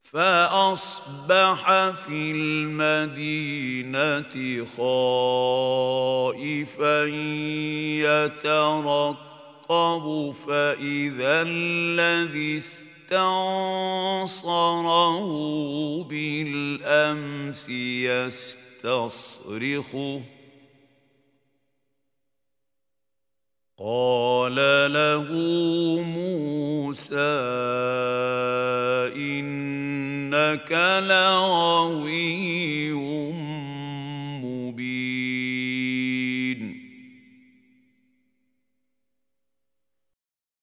فأصبح في المدينة خائفا يترقب فإذا الذي استنصره بالأمس يستصرخه قال له موسى إنك لغوي